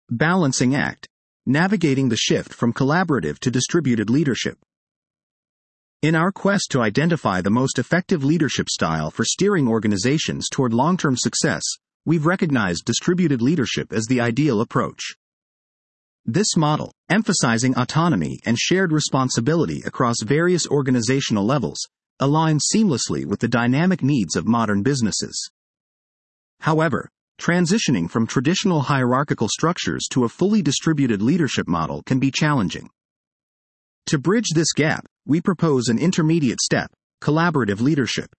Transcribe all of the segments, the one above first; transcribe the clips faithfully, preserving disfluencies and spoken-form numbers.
Balancing act. Navigating the shift from collaborative to distributed leadership. In our quest to identify the most effective leadership style for steering organizations toward long-term success, we've recognized distributed leadership as the ideal approach. This model, emphasizing autonomy and shared responsibility across various organizational levels, aligns seamlessly with the dynamic needs of modern businesses. However, transitioning from traditional hierarchical structures to a fully distributed leadership model can be challenging. To bridge this gap, we propose an intermediate step: collaborative leadership.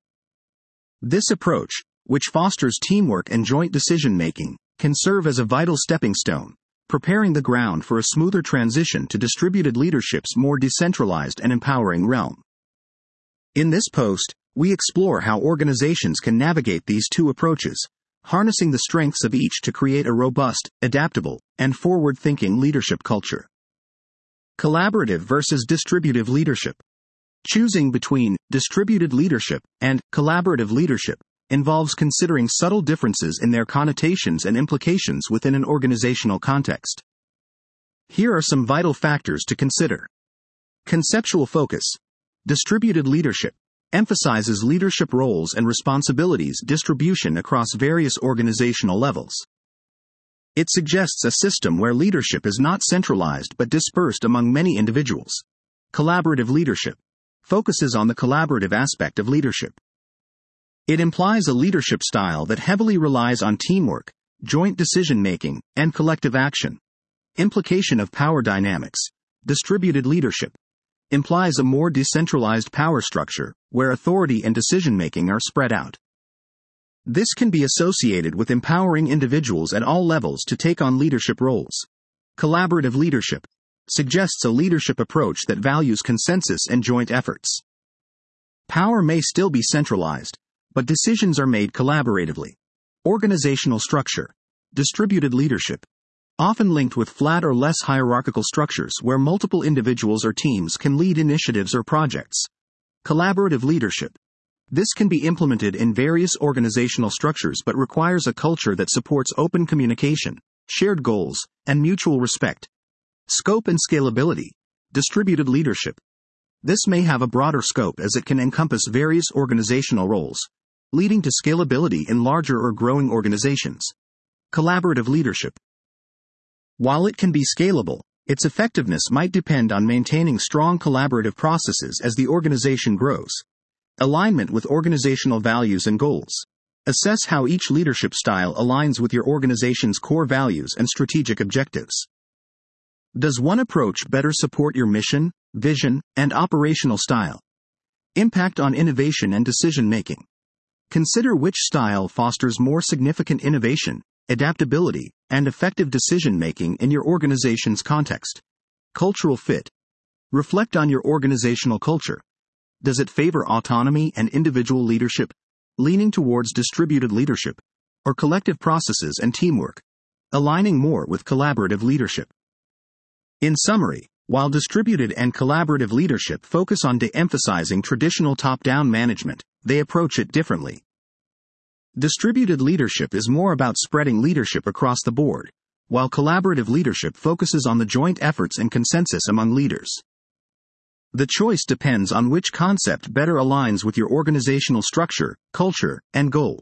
This approach, which fosters teamwork and joint decision-making, can serve as a vital stepping stone, preparing the ground for a smoother transition to distributed leadership's more decentralized and empowering realm. In this post, we explore how organizations can navigate these two approaches, harnessing the strengths of each to create a robust, adaptable, and forward-thinking leadership culture. Collaborative versus distributive leadership. Choosing between distributed leadership and collaborative leadership involves considering subtle differences in their connotations and implications within an organizational context. Here are some vital factors to consider. Conceptual focus. Distributed leadership emphasizes leadership roles and responsibilities distribution across various organizational levels. It suggests a system where leadership is not centralized but dispersed among many individuals. Collaborative leadership focuses on the collaborative aspect of leadership. It implies a leadership style that heavily relies on teamwork, joint decision-making, and collective action. Implication of power dynamics. Distributed leadership implies a more decentralized power structure, where authority and decision-making are spread out. This can be associated with empowering individuals at all levels to take on leadership roles. Collaborative leadership suggests a leadership approach that values consensus and joint efforts. Power may still be centralized, but decisions are made collaboratively. Organizational structure. Distributed leadership, often linked with flat or less hierarchical structures where multiple individuals or teams can lead initiatives or projects. Collaborative leadership. This can be implemented in various organizational structures but requires a culture that supports open communication, shared goals, and mutual respect. Scope and scalability. Distributed leadership. This may have a broader scope as it can encompass various organizational roles, leading to scalability in larger or growing organizations. Collaborative leadership. While it can be scalable, its effectiveness might depend on maintaining strong collaborative processes as the organization grows. Alignment with organizational values and goals. Assess how each leadership style aligns with your organization's core values and strategic objectives. Does one approach better support your mission, vision, and operational style? Impact on innovation and decision-making. Consider which style fosters more significant innovation, adaptability, and effective decision-making in your organization's context. Cultural fit. Reflect on your organizational culture. Does it favor autonomy and individual leadership, leaning towards distributed leadership, or collective processes and teamwork, aligning more with collaborative leadership? In summary, while distributed and collaborative leadership focus on de-emphasizing traditional top-down management, they approach it differently. Distributed leadership is more about spreading leadership across the board, while collaborative leadership focuses on the joint efforts and consensus among leaders. The choice depends on which concept better aligns with your organizational structure, culture, and goals.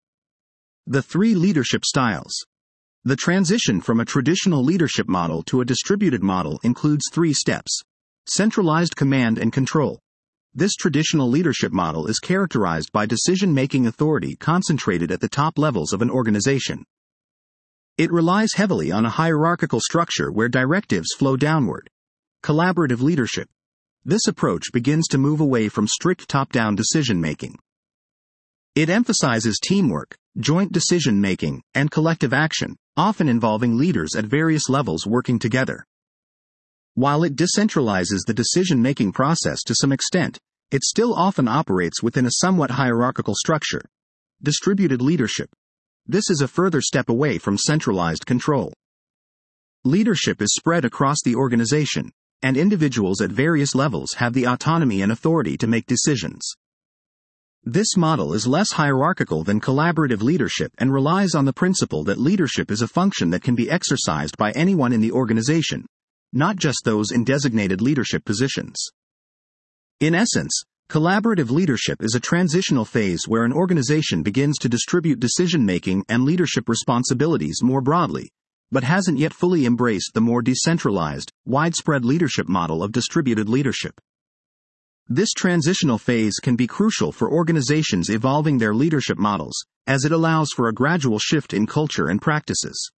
The three leadership styles. The transition from a traditional leadership model to a distributed model includes three steps. Centralized command and control. This traditional leadership model is characterized by decision-making authority concentrated at the top levels of an organization. It relies heavily on a hierarchical structure where directives flow downward. Collaborative leadership. This approach begins to move away from strict top-down decision-making. It emphasizes teamwork, joint decision-making, and collective action, often involving leaders at various levels working together. While it decentralizes the decision-making process to some extent, it still often operates within a somewhat hierarchical structure. Distributed leadership. This is a further step away from centralized control. Leadership is spread across the organization, and individuals at various levels have the autonomy and authority to make decisions. This model is less hierarchical than collaborative leadership and relies on the principle that leadership is a function that can be exercised by anyone in the organization, not just those in designated leadership positions. In essence, collaborative leadership is a transitional phase where an organization begins to distribute decision-making and leadership responsibilities more broadly, but hasn't yet fully embraced the more decentralized, widespread leadership model of distributed leadership. This transitional phase can be crucial for organizations evolving their leadership models, as it allows for a gradual shift in culture and practices.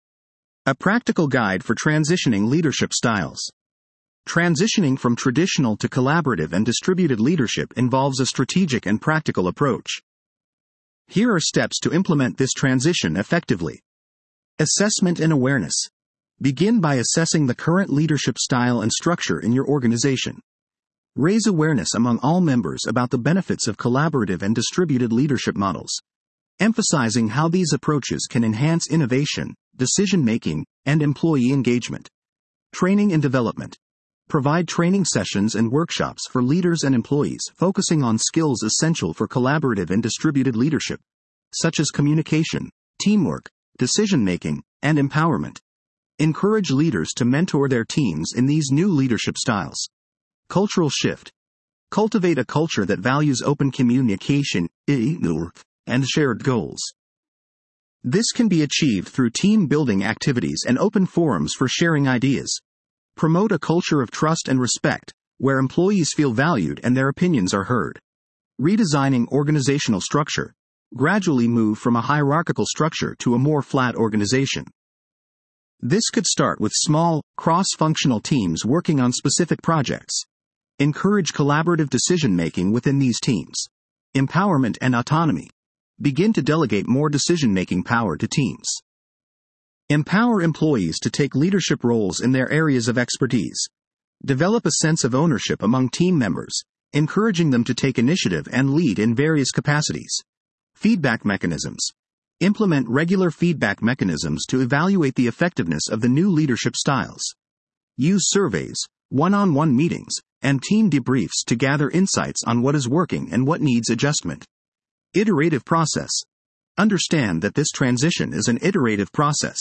A practical guide for transitioning leadership styles. Transitioning from traditional to collaborative and distributed leadership involves a strategic and practical approach. Here are steps to implement this transition effectively. Assessment and awareness. Begin by assessing the current leadership style and structure in your organization. Raise awareness among all members about the benefits of collaborative and distributed leadership models, emphasizing how these approaches can enhance innovation, decision-making, and employee engagement. Training and development. Provide training sessions and workshops for leaders and employees focusing on skills essential for collaborative and distributed leadership, such as communication, teamwork, decision-making, and empowerment. Encourage leaders to mentor their teams in these new leadership styles. Cultural shift. Cultivate a culture that values open communication and shared goals. This can be achieved through team-building activities and open forums for sharing ideas. Promote a culture of trust and respect, where employees feel valued and their opinions are heard. Redesigning organizational structure. Gradually move from a hierarchical structure to a more flat organization. This could start with small, cross-functional teams working on specific projects. Encourage collaborative decision-making within these teams. Empowerment and autonomy. Begin to delegate more decision-making power to teams. Empower employees to take leadership roles in their areas of expertise. Develop a sense of ownership among team members, encouraging them to take initiative and lead in various capacities. Feedback mechanisms. Implement regular feedback mechanisms to evaluate the effectiveness of the new leadership styles. Use surveys, one-on-one meetings, and team debriefs to gather insights on what is working and what needs adjustment. Iterative process. Understand that this transition is an iterative process.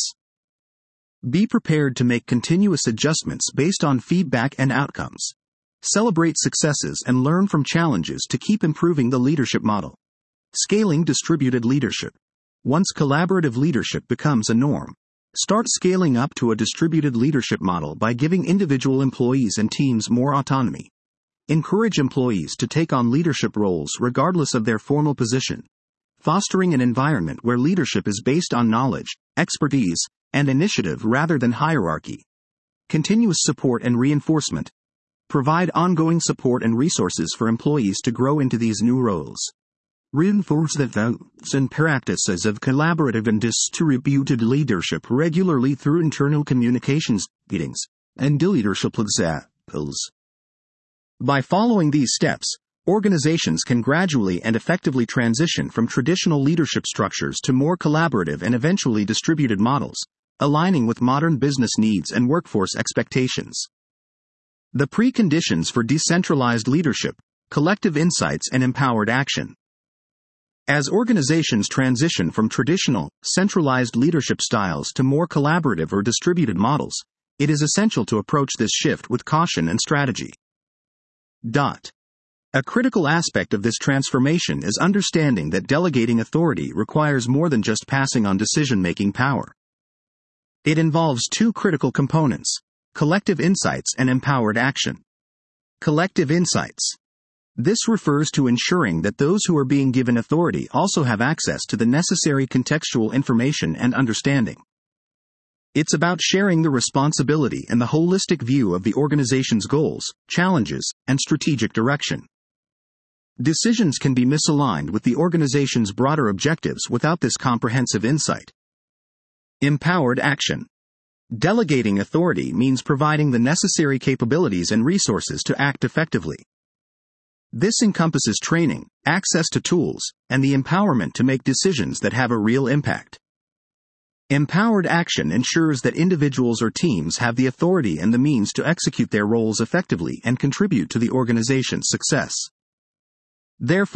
Be prepared to make continuous adjustments based on feedback and outcomes. Celebrate successes and learn from challenges to keep improving the leadership model. Scaling distributed leadership. Once collaborative leadership becomes a norm, start scaling up to a distributed leadership model by giving individual employees and teams more autonomy. Encourage employees to take on leadership roles regardless of their formal position, fostering an environment where leadership is based on knowledge, expertise, and initiative rather than hierarchy. Continuous support and reinforcement. Provide ongoing support and resources for employees to grow into these new roles. Reinforce the values and practices of collaborative and distributed leadership regularly through internal communications meetings and leadership examples. By following these steps, organizations can gradually and effectively transition from traditional leadership structures to more collaborative and eventually distributed models, aligning with modern business needs and workforce expectations. The preconditions for decentralized leadership, collective insights, and empowered action. As organizations transition from traditional, centralized leadership styles to more collaborative or distributed models, it is essential to approach this shift with caution and strategy. Dot. A critical aspect of this transformation is understanding that delegating authority requires more than just passing on decision-making power. It involves two critical components: collective insights and empowered action. Collective insights. This refers to ensuring that those who are being given authority also have access to the necessary contextual information and understanding. It's about sharing the responsibility and the holistic view of the organization's goals, challenges, and strategic direction. Decisions can be misaligned with the organization's broader objectives without this comprehensive insight. Empowered action. Delegating authority means providing the necessary capabilities and resources to act effectively. This encompasses training, access to tools, and the empowerment to make decisions that have a real impact. Empowered action ensures that individuals or teams have the authority and the means to execute their roles effectively and contribute to the organization's success. Therefore,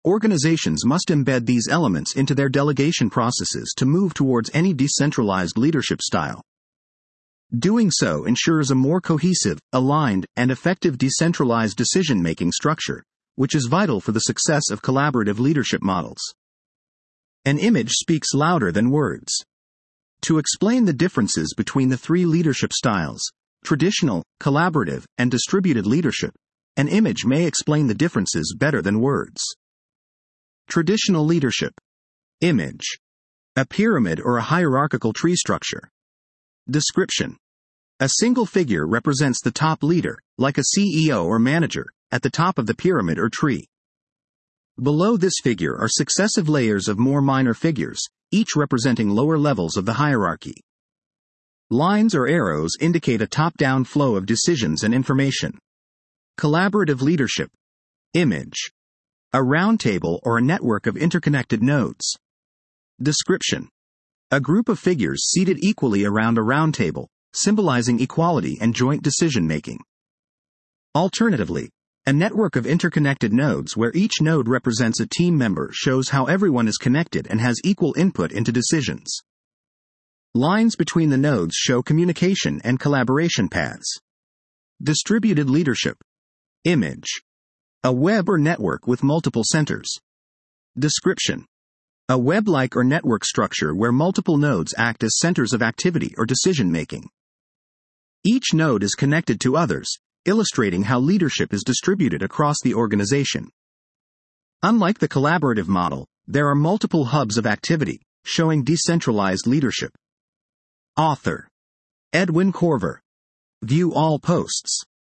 Organizations must embed these elements into their delegation processes to move towards any decentralized leadership style. Doing so ensures a more cohesive, aligned, and effective decentralized decision-making structure, which is vital for the success of collaborative leadership models. An image speaks louder than words. To explain the differences between the three leadership styles, traditional, collaborative, and distributed leadership, an image may explain the differences better than words. Traditional leadership. Image. A pyramid or a hierarchical tree structure. Description. A single figure represents the top leader, like a C E O or manager, at the top of the pyramid or tree. Below this figure are successive layers of more minor figures, each representing lower levels of the hierarchy. Lines or arrows indicate a top-down flow of decisions and information. Collaborative leadership. Image. A roundtable or a network of interconnected nodes. Description. A group of figures seated equally around a roundtable, symbolizing equality and joint decision-making. Alternatively, a network of interconnected nodes where each node represents a team member shows how everyone is connected and has equal input into decisions. Lines between the nodes show communication and collaboration paths. Distributed leadership. Image. A web or network with multiple centers. Description. A web-like or network structure where multiple nodes act as centers of activity or decision-making. Each node is connected to others, illustrating how leadership is distributed across the organization. Unlike the collaborative model, there are multiple hubs of activity, showing decentralized leadership. Author. Edwin Corver. View all posts.